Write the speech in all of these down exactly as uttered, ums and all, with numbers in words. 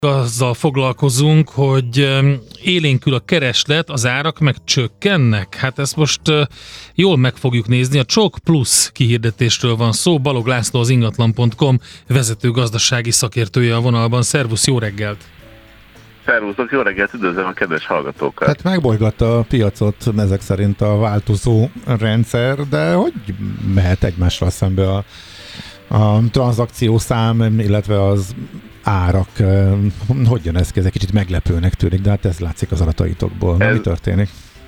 Azzal foglalkozunk, hogy élénkül a kereslet, az árak meg csökkennek. Hát ezt most jól meg fogjuk nézni. A Csok Plusz kihirdetésről van szó. Balog László, az ingatlan pont com vezető gazdasági szakértője a vonalban. Szervusz, jó reggelt! Szervuszok, jó reggelt, üdvözlöm a kedves hallgatókat! Tehát megbolygatta a piacot ezek szerint a változó rendszer, de hogy mehet egymással szembe a, a tranzakciószám, illetve az árak, hogy jön ez ki? Ez egy kicsit meglepőnek tűnik, de hát ez látszik az adataitokból. Ez, mi történik?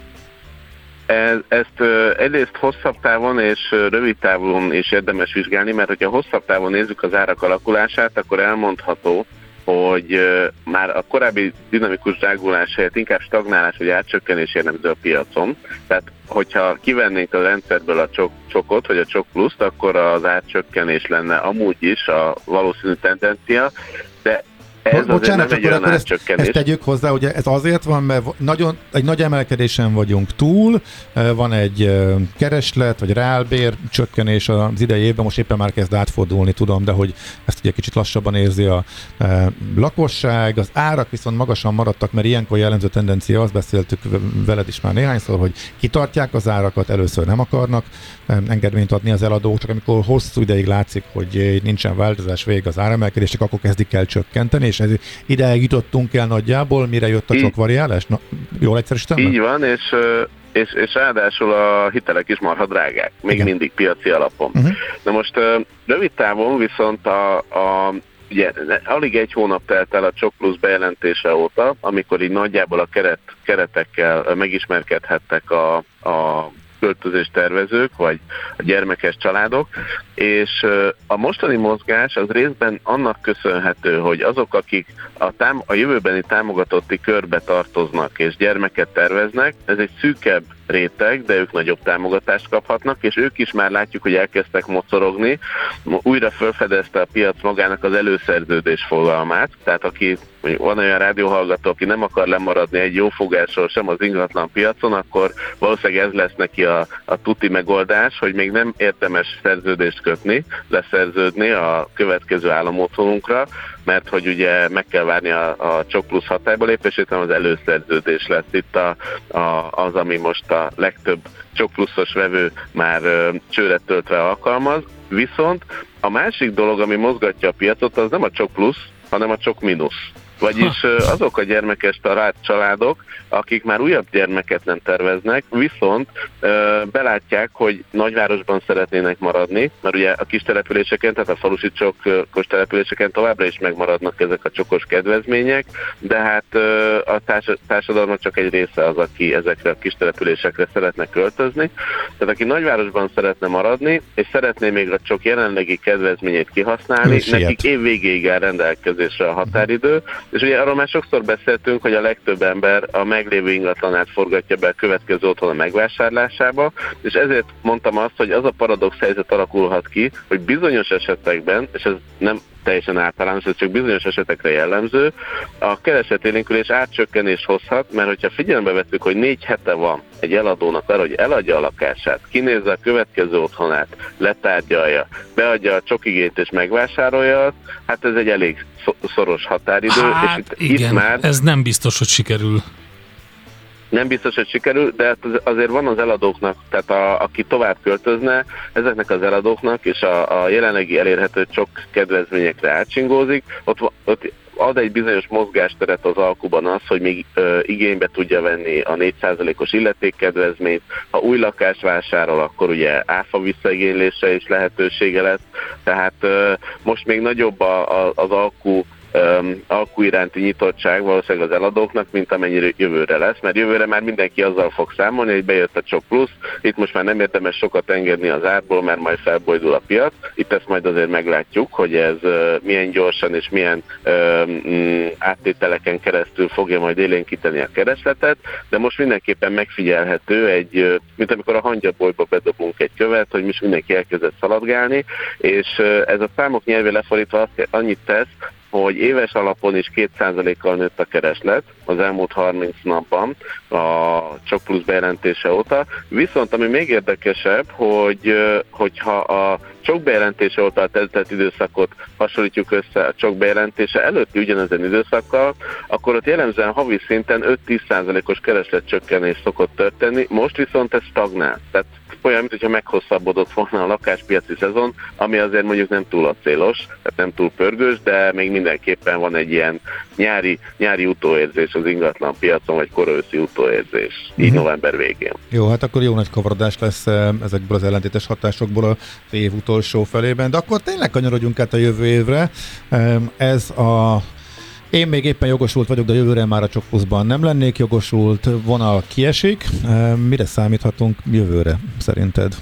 Ez, ezt egyrészt hosszabb távon és rövid távon is érdemes vizsgálni, mert hogyha hosszabb távon nézzük az árak alakulását, akkor elmondható, hogy már a korábbi dinamikus drágulás helyett inkább stagnálás vagy átcsökkenés jellemző a piacon. Tehát, hogyha kivennénk a rendszerből a csok, csokot, vagy a Csok Pluszt, akkor az átcsökkenés lenne amúgy is a valószínű tendencia, de ez Bocsánat, azért nem egy olyan átcsökkenés. Ezt tegyük hozzá, ugye ez azért van, mert nagyon, egy nagy emelkedésen vagyunk túl, van egy kereslet, vagy reálbér csökkenés az idei évben, most éppen már kezd átfordulni, tudom, de hogy ezt ugye kicsit lassabban érzi a e, lakosság, az árak viszont magasan maradtak, mert ilyenkor jellemző tendencia, azt beszéltük veled is már néhányszor, hogy kitartják az árakat, először nem akarnak engedményt adni az eladók, csak amikor hosszú ideig látszik, hogy nincsen változás, vég az áremelkedések, akkor kezdik el csökkenteni, és ez ideig jutottunk el nagyjából, mire jött a csokvariálás? Na, jól egyszerűsítem? Így van, és, és, és ráadásul a hitelek is marha drágák, még Igen. mindig piaci alapon. Uh-huh. Na most rövid távon viszont a, a ugye, alig egy hónap telt el a Csok Plusz bejelentése óta, amikor így nagyjából a keret, keretekkel megismerkedhettek a, a költözés tervezők, vagy a gyermekes családok, és a mostani mozgás az részben annak köszönhető, hogy azok, akik a, tám- a jövőbeni támogatotti körbe tartoznak és gyermeket terveznek, ez egy szűkebb réteg, de ők nagyobb támogatást kaphatnak, és ők is már látjuk, hogy elkezdtek mocorogni. Újra felfedezte a piac magának az előszerződés fogalmát, tehát aki van olyan rádióhallgató, aki nem akar lemaradni egy jó fogásról sem az ingatlan piacon, akkor valószínűleg ez lesz neki a, a tuti megoldás, hogy még nem érdemes szerződést kötni, leszerződni a következő államotthonunkra, mert hogy ugye meg kell várni a, a Csok Plusz hatályba lépését, hanem az előszerződés lesz itt a, a, az, ami most a legtöbb Csok Pluszos vevő már ö, csőre töltve alkalmaz. Viszont a másik dolog, ami mozgatja a piacot, az nem a Csok Plusz, hanem a Csok Minusz. Vagyis azok a gyermekes családok, akik már újabb gyermeket nem terveznek, viszont ö, belátják, hogy nagyvárosban szeretnének maradni, mert ugye a kis településeken, tehát a falusi csokos településeken továbbra is megmaradnak ezek a csokos kedvezmények, de hát ö, a társ- társadalmak csak egy része az, aki ezekre a kis településekre szeretne költözni. Tehát aki nagyvárosban szeretne maradni, és szeretné még a csok jelenlegi kedvezményét kihasználni, nekik év végéig áll rendelkezésre a határidő, és ugye arról már sokszor beszéltünk, hogy a legtöbb ember a meglévő ingatlanát forgatja be a következő otthon megvásárlásába, és ezért mondtam azt, hogy az a paradox helyzet alakulhat ki, hogy bizonyos esetekben, és ez nem teljesen általános, ez csak bizonyos esetekre jellemző, a keresetélénkülés átcsökkenés hozhat, mert hogyha figyelembe vettük, hogy négy hete van egy eladónak arra, hogy eladja a lakását, kinézze a következő otthonát, letárgyalja, beadja a csokigényt és megvásárolja azt, hát ez egy elég szoros határidő. Hát és itt, igen, itt már ez nem biztos, hogy sikerül. Nem biztos, hogy sikerül, de azért van az eladóknak, tehát a, aki tovább költözne, ezeknek az eladóknak és a, a jelenlegi elérhető csok kedvezményekre átcsingózik, ott, ott ad egy bizonyos mozgásteret az alkuban az, hogy még ö, igénybe tudja venni a négy százalékos illetékkedvezményt. Ha új lakást vásárol, akkor ugye áfa visszaigénylése is lehetősége lesz. Tehát ö, most még nagyobb a, a, az alkú Um, alkú iránti nyitottság valószínűleg az eladóknak, mint amennyire jövőre lesz, mert jövőre már mindenki azzal fog számolni, hogy bejött a Csok Plusz, itt most már nem érdemes sokat engedni az árból, mert majd felbojdul a piac, itt ezt majd azért meglátjuk, hogy ez uh, milyen gyorsan és milyen um, áttételeken keresztül fogja majd élénkíteni a keresletet, de most mindenképpen megfigyelhető egy, uh, mint amikor a hangyabolyba bedobunk egy követ, hogy most mindenki elkezdett szaladgálni, és uh, ez a számok nyelvén lefordítva azt, annyit tesz, hogy éves alapon is két százalékkal nőtt a kereslet az elmúlt harminc napban a Csok Plusz bejelentése óta, viszont ami még érdekesebb, hogy hogyha a Csok bejelentése óta a telt időszakot hasonlítjuk össze a Csok bejelentése előtti ugyanezen időszakkal, akkor ott jellemzően havi szinten öt-tíz százalékos keresletcsökkenés szokott történni, most viszont ez stagnál. Tehát olyan, mintha meghosszabbodott volna a lakáspiaci szezon, ami azért mondjuk nem túl acélos, tehát nem túl pörgős, de még mindenképpen van egy ilyen nyári, nyári utóérzés az ingatlan piacon, vagy koraőszi utóérzés, így uh-huh. november végén. Jó, hát akkor jó nagy kavarodás lesz ezekből az ellentétes hatásokból az év utolsó felében, de akkor tényleg kanyarodjunk át a jövő évre. Ez a Én még éppen jogosult vagyok, de jövőre már a Csok Pluszban nem lennék jogosult, vonal kiesik. Mire számíthatunk jövőre szerinted?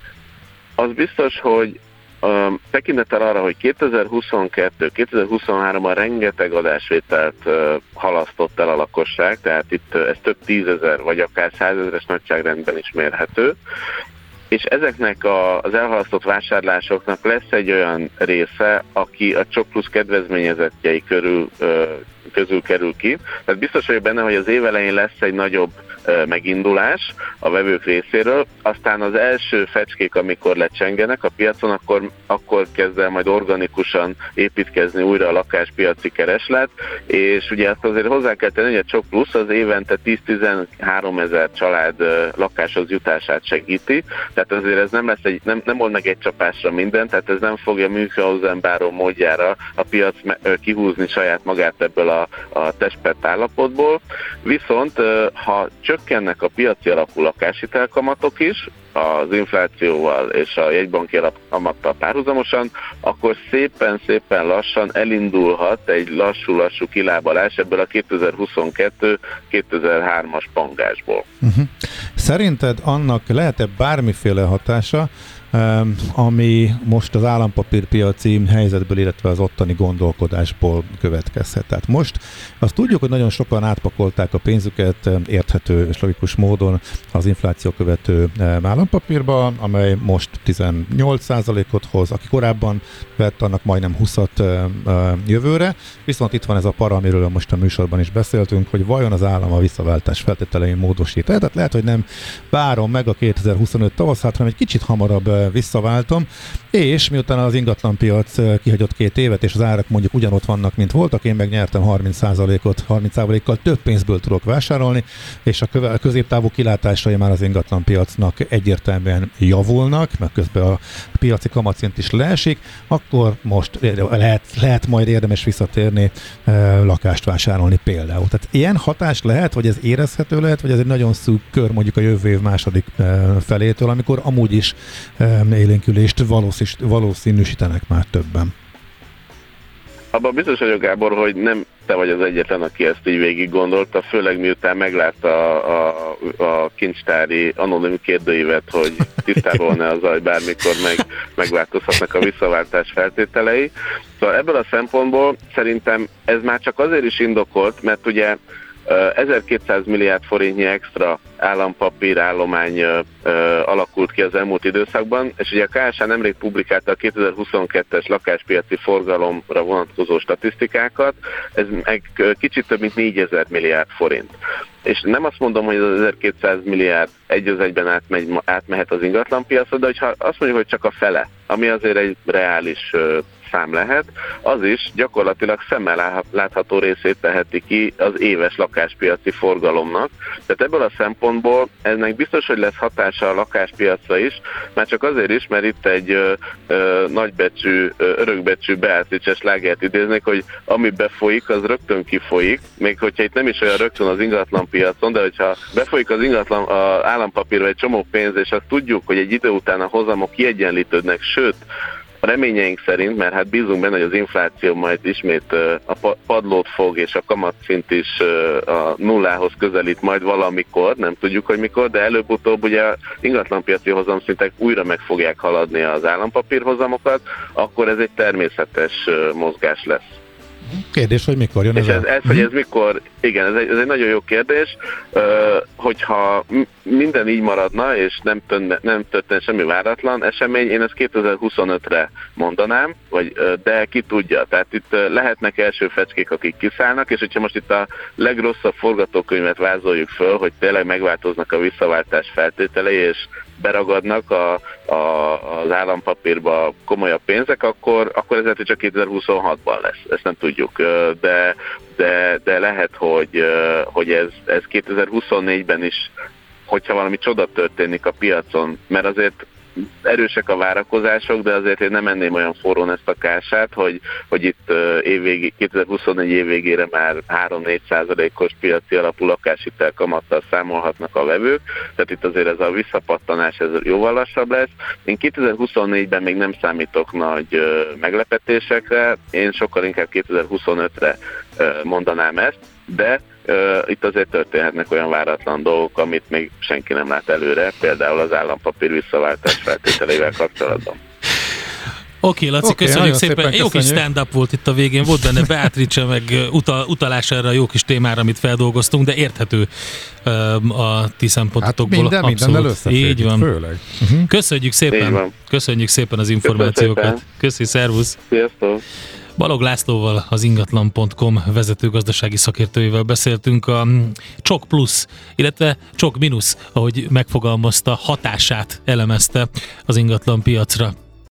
Az biztos, hogy um, tekintettel arra, hogy kétezer-huszonkettő kétezer-huszonháromban rengeteg adásvételt uh, halasztott el a lakosság, tehát itt uh, ez több tízezer vagy akár százezeres nagyságrendben is mérhető, és ezeknek a, az elhalasztott vásárlásoknak lesz egy olyan része, aki a Csok Plusz kedvezményezettjei körül, közül kerül ki. Tehát biztos vagyok benne, hogy az év elején lesz egy nagyobb megindulás a vevők részéről, aztán az első fecskék, amikor lecsengenek a piacon, akkor, akkor kezd el majd organikusan építkezni újra a lakáspiaci kereslet, és ugye azt azért hozzá kell tenni, hogy a Csok Plusz az évente tíz-tizenhárom ezer család lakáshoz jutását segíti, tehát azért ez nem lesz egy, nem, nem old meg egy csapásra minden, tehát ez nem fogja Münchhausen-báró módjára a piac kihúzni saját magát ebből a, a testpert állapotból, viszont ha csökkennek a piaci alapú lakáshitelkamatok is, az inflációval és a jegybanki kamattal párhuzamosan, akkor szépen-szépen lassan elindulhat egy lassú-lassú kilábalás ebből a kétezer-huszonkettő kétezer-hármas pangásból. Uh-huh. Szerinted annak lehet-e bármiféle hatása, ami most az állampapírpiaci helyzetből, illetve az ottani gondolkodásból következhet. Tehát most azt tudjuk, hogy nagyon sokan átpakolták a pénzüket érthető és logikus módon az infláció követő állampapírba, amely most tizennyolc százalékot hoz, aki korábban vett, annak majdnem húszat jövőre, viszont itt van ez a para, amiről most a műsorban is beszéltünk, hogy vajon az állam a visszaváltás feltételein módosít. Tehát lehet, hogy nem várom meg a kétezer-huszonöt tavaszát, hanem egy kicsit hamarabb visszaváltom, és miután az ingatlanpiac kihagyott két évet, és az árak mondjuk ugyanott vannak, mint voltak, én megnyertem harminc százalékot, harminc százalékkal több pénzből tudok vásárolni, és a középtávú kilátásai már az ingatlanpiacnak egyértelműen javulnak, mert közben a piaci kamatszint is leesik, akkor most lehet, lehet majd érdemes visszatérni, e, lakást vásárolni például. Tehát ilyen hatás lehet, vagy ez érezhető lehet, vagy ez egy nagyon szűk kör mondjuk a jövő év második e, felétől, amikor amúgy is e, élénkülést valószínűsítenek már többen. Abban biztos vagyok, Gábor, hogy nem te vagy az egyetlen, aki ezt így végig gondolta, főleg miután meglátta a, a, a kincstári anonim kérdőívet, hogy tisztában van-e azzal, hogy bármikor meg, megváltozhatnak a visszaváltás feltételei. Szóval ebből a szempontból szerintem ez már csak azért is indokolt, mert ugye ezerkétszáz milliárd forintnyi extra állampapír állomány ö, ö, alakult ki az elmúlt időszakban, és ugye a ká es há nemrég publikálta a kétezer-huszonkettes lakáspiaci forgalomra vonatkozó statisztikákat, ez meg kicsit több mint négyezer milliárd forint. És nem azt mondom, hogy az ezerkétszáz milliárd egy az egyben átmegy, átmehet az ingatlanpiacra, de hogyha azt mondjuk, hogy csak a fele, ami azért egy reális ö, szám lehet, az is gyakorlatilag szemmel látható részét teheti ki az éves lakáspiaci forgalomnak. Tehát ebből a szempontból ennek biztos, hogy lesz hatása a lakáspiacra is, már csak azért is, mert itt egy ö, ö, nagybecsű, ö, örökbecsű Beatrice slágert idéznék, hogy ami befolyik, az rögtön kifolyik, még hogyha itt nem is olyan rögtön az ingatlanpiacon, de hogyha befolyik az ingatlan az állampapírba egy csomó pénz, és azt tudjuk, hogy egy idő után a hozamok kiegyenlítődnek, sőt, a reményeink szerint, mert hát bízunk benne, hogy az infláció majd ismét a padlót fog, és a kamatszint is a nullához közelít majd valamikor, nem tudjuk, hogy mikor, de előbb-utóbb ugye ingatlanpiaci hozamszintek újra meg fogják haladni az állampapírhozamokat, akkor ez egy természetes mozgás lesz. Kérdés, hogy mikor jön és ez, ez, a... ez, hogy ez mikor, igen, ez egy, ez egy nagyon jó kérdés, hogyha minden így maradna, és nem, tönne, nem történne semmi váratlan esemény, én ezt kétezer-huszonötre mondanám, vagy, de ki tudja, tehát itt lehetnek első fecskék, akik kiszállnak, és hogyha most itt a legrosszabb forgatókönyvet vázoljuk föl, hogy tényleg megváltoznak a visszaváltás feltételei, és beragadnak a, a, az állampapírba komolyabb pénzek, akkor, akkor ez lehet, hogy csak kétezer-huszonhatban lesz. Ezt nem tudjuk. De, de, de lehet, hogy, hogy ez, ez kétezer-huszonnégyben is, hogyha valami csoda történik a piacon, mert azért erősek a várakozások, de azért én nem enném olyan forrón ezt a kását, hogy, hogy itt évvégi, kétezer-huszonnégy év végére már három-négy százalékos piaci alapú lakáshitel kamattal számolhatnak a vevők, tehát itt azért ez a visszapattanás ez jóval lassabb lesz. Én kétezer-huszonnégyben még nem számítok nagy meglepetésekre, én sokkal inkább kétezer-huszonötre mondanám ezt, de Uh, itt azért történhetnek olyan váratlan dolgok, amit még senki nem lát előre, például az állampapír visszaváltás feltételeivel kapcsolatban. Oké, okay, Laci, okay, köszönjük szépen. szépen. Jó kis stand-up volt itt a végén, volt benne Beatrice, meg utal, utalás erre a jó kis témára, amit feldolgoztunk, de érthető um, a ti szempontotokból. Hát minden, mindennel összefügg, így van. Főleg. Uh-huh. Köszönjük szépen. Köszönjük szépen az információkat. Köszi, szervusz. Sziasztok. Balog Lászlóval, az ingatlan pont com vezető gazdasági szakértőjével beszéltünk a Csok plusz, illetve Csok mínusz, ahogy megfogalmazta, hatását elemezte az ingatlan piacra.